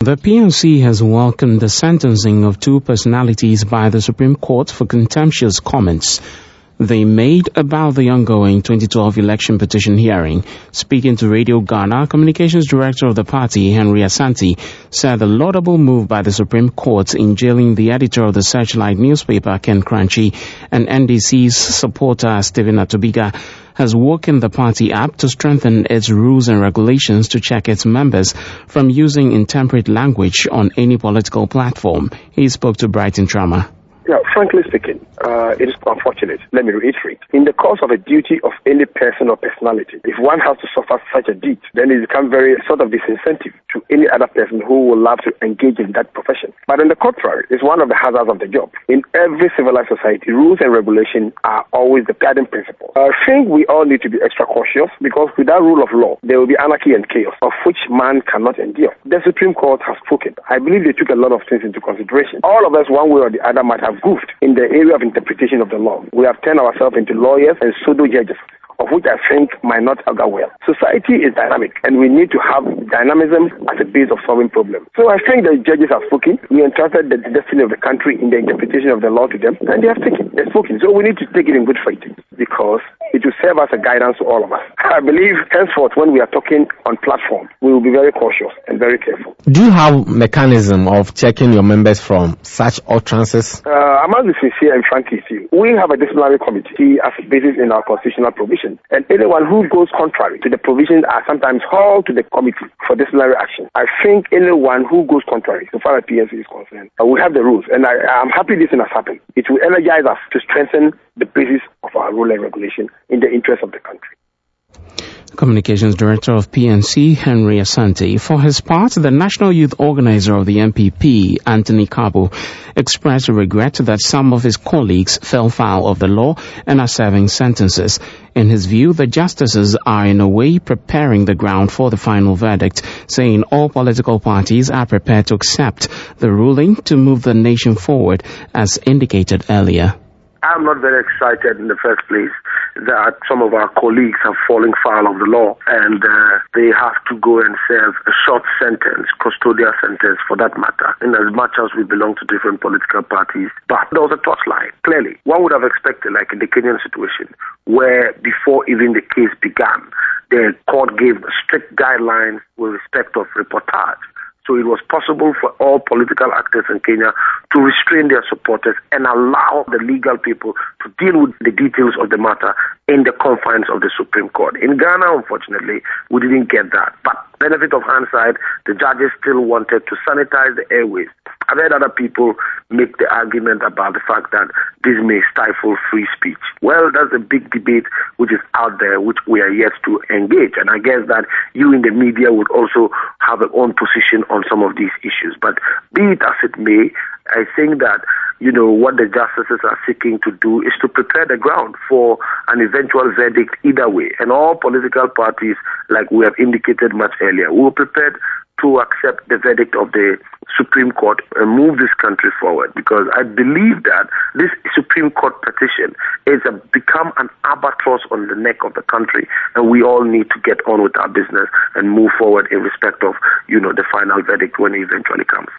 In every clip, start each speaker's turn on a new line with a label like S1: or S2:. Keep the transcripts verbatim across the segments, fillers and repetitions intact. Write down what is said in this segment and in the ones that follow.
S1: The P N C has welcomed the sentencing of two personalities by the Supreme Court for contemptuous comments they made about the ongoing twenty twelve election petition hearing. Speaking to Radio Ghana, Communications Director of the party, Henry Asante, said the laudable move by the Supreme Court in jailing the editor of the Searchlight newspaper, Ken Kranchi, and N D C's supporter, Stephen Atobiga, has woken the party up to strengthen its rules and regulations to check its members from using intemperate language on any political platform. He spoke to Brighton Trauma.
S2: Yeah, frankly speaking, uh, it is unfortunate. Let me reiterate. In the course of a duty of any person or personality, if one has to suffer such a deed, then it becomes very sort of disincentive to any other person who will love to engage in that profession. But on the contrary, it's one of the hazards of the job. In every civilized society, rules and regulations are always the guiding principle. I think we all need to be extra cautious because without rule of law, there will be anarchy and chaos, of which man cannot endure. The Supreme Court has spoken. I believe they took a lot of things into consideration. All of us, one way or the other, might have goofed in the area of interpretation of the law. We have turned ourselves into lawyers and pseudo judges, of which I think might not augur well. Society is dynamic, and we need to have dynamism as a base of solving problems. So I think the judges have spoken. We entrusted the destiny of the country in the interpretation of the law to them, and they have taken, they've spoken. So we need to take it in good faith because it will serve as a guidance to all of us. I believe henceforth, when we are talking on platform, we will be very cautious and very careful.
S3: Do you have mechanism of checking your members from such utterances?
S2: Uh, I must be sincere and frank with you. We have a disciplinary committee as a basis in our constitutional provision, and anyone who goes contrary to the provisions are sometimes hauled to the committee for disciplinary action. I think anyone who goes contrary, so far as P N C is concerned, uh, we have the rules, and I, I'm happy this thing has happened. It will energize us to strengthen the basis of our rule and regulation in the interest of the country.
S1: Communications Director of P N C, Henry Asante. For his part, the National Youth Organizer of the N P P, Anthony Cabo, expressed regret that some of his colleagues fell foul of the law and are serving sentences. In his view, the justices are in a way preparing the ground for the final verdict, saying all political parties are prepared to accept the ruling to move the nation forward, as indicated earlier.
S2: I'm not very excited in the first place that some of our colleagues are falling foul of the law and uh, they have to go and serve a short sentence, custodial sentence for that matter, in as much as we belong to different political parties. But there was a touchline. Clearly, one would have expected, like in the Kenyan situation, where before even the case began, the court gave strict guidelines with respect of reportage. So it was possible for all political actors in Kenya to restrain their supporters and allow the legal people to deal with the details of the matter in the confines of the Supreme Court. In Ghana, unfortunately, we didn't get that. But benefit of hindsight, the judges still wanted to sanitize the airways. I've heard other people make the argument about the fact that this may stifle free speech. Well, that's a big debate which is out there, which we are yet to engage. And I guess that you in the media would also have your own position on some of these issues. But be it as it may, I think that, you know, what the justices are seeking to do is to prepare the ground for an eventual verdict either way. And all political parties, like we have indicated much earlier, will be prepared to accept the verdict of the Supreme Court and move this country forward, because I believe that this Supreme Court petition is a, become an albatross on the neck of the country, and we all need to get on with our business and move forward in respect of, you know, the final verdict when it eventually comes.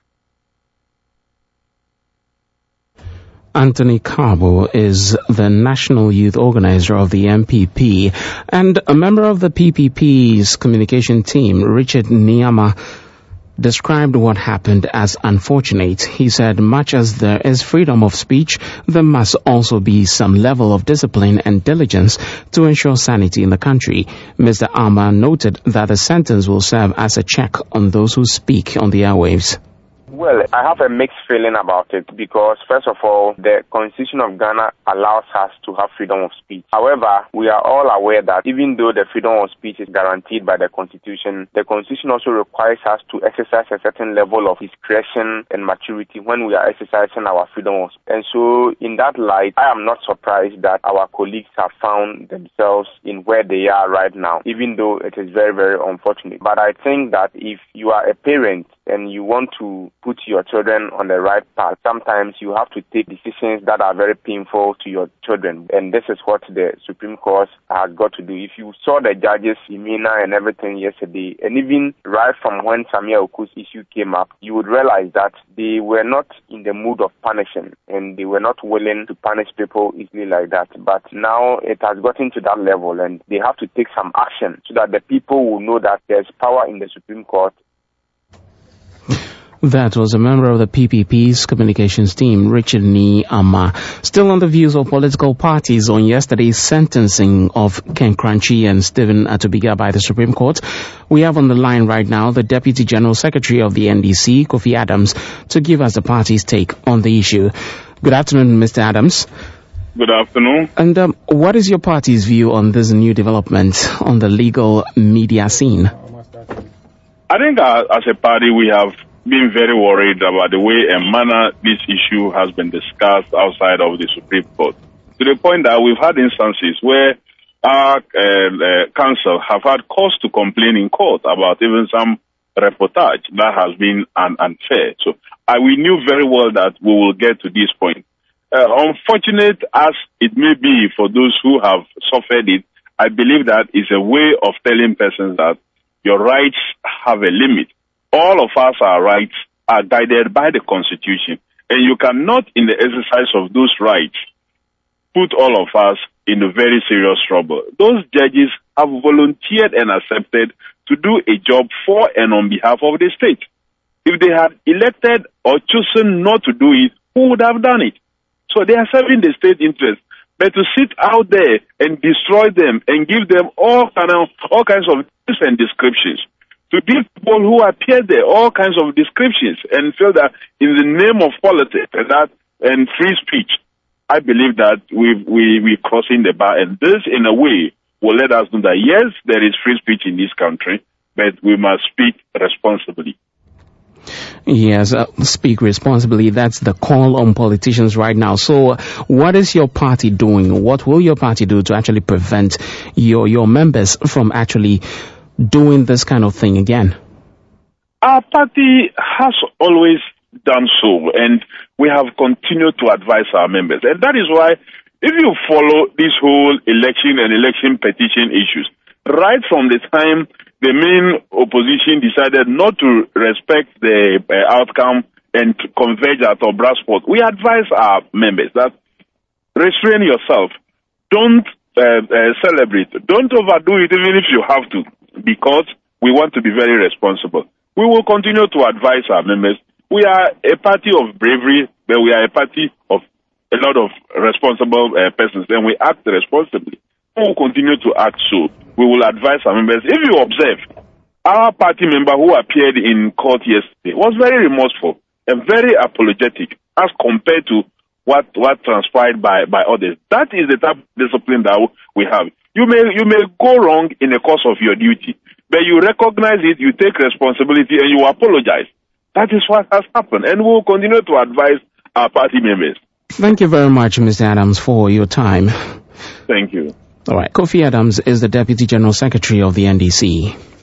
S1: Anthony Cabo is the National Youth Organizer of the N P P, and a member of the P P P's communication team, Richard Niyama, described what happened as unfortunate. He said, much as there is freedom of speech, there must also be some level of discipline and diligence to ensure sanity in the country. Mister Ama noted that the sentence will serve as a check on those who speak on the airwaves.
S4: Well, I have a mixed feeling about it because, first of all, the Constitution of Ghana allows us to have freedom of speech. However, we are all aware that even though the freedom of speech is guaranteed by the Constitution, the Constitution also requires us to exercise a certain level of discretion and maturity when we are exercising our freedom of speech. And so, in that light, I am not surprised that our colleagues have found themselves in where they are right now, even though it is very, very unfortunate. But I think that if you are a parent, and you want to put your children on the right path, sometimes you have to take decisions that are very painful to your children. And this is what the Supreme Court has got to do. If you saw the judges' demeanor and everything yesterday, and even right from when Samia Oku's issue came up, you would realize that they were not in the mood of punishing, and they were not willing to punish people easily like that. But now it has gotten to that level, and they have to take some action so that the people will know that there's power in the Supreme Court.
S1: That was a member of the P P P's communications team, Richard Ni Ama. Still on the views of political parties on yesterday's sentencing of Ken Kranchi and Stephen Atubiga by the Supreme Court, we have on the line right now the Deputy General Secretary of the N D C, Kofi Adams, to give us the party's take on the issue. Good afternoon, Mister Adams.
S5: Good afternoon.
S1: And um, what is your party's view on this new development on the legal media scene?
S5: I think uh, as a party we have been very worried about the way and manner this issue has been discussed outside of the Supreme Court, to the point that we've had instances where our uh, uh, counsel have had cause to complain in court about even some reportage that has been un- unfair. So uh, we knew very well that we will get to this point. Uh, unfortunate as it may be for those who have suffered it, I believe that is a way of telling persons that your rights have a limit. All of us, our rights are guided by the Constitution, and you cannot, in the exercise of those rights, put all of us in a very serious trouble. Those judges have volunteered and accepted to do a job for and on behalf of the state. If they had elected or chosen not to do it, who would have done it? So they are serving the state interest. But to sit out there and destroy them and give them all kind of all kinds of different descriptions, to give people who appear there all kinds of descriptions and feel that in the name of politics and that and free speech, I believe that we we we crossing the bar, and this in a way will let us know that yes, there is free speech in this country, but we must speak responsibly.
S1: Yes, uh, speak responsibly. That's the call on politicians right now. So what is your party doing? What will your party do to actually prevent your your members from actually doing this kind of thing again?
S5: Our party has always done so, and we have continued to advise our members. And that is why, if you follow this whole election and election petition issues, right from the time the main opposition decided not to respect the uh, outcome and to converge at Obrasport, we advise our members that restrain yourself. Don't uh, uh, celebrate. Don't overdo it even if you have to, because we want to be very responsible. We will continue to advise our members. We are a party of bravery, but we are a party of a lot of responsible uh, persons, and we act responsibly. We will continue to act so. We will advise our members. If you observe, our party member who appeared in court yesterday was very remorseful and very apologetic as compared to what, what transpired by, by others. That is the type of discipline that we have. You may you may go wrong in the course of your duty, but you recognize it, you take responsibility, and you apologize. That is what has happened, and we will continue to advise our party members.
S1: Thank you very much, Mister Adams, for your time.
S5: Thank you.
S1: All right. Kofi Adams is the Deputy General Secretary of the N D C.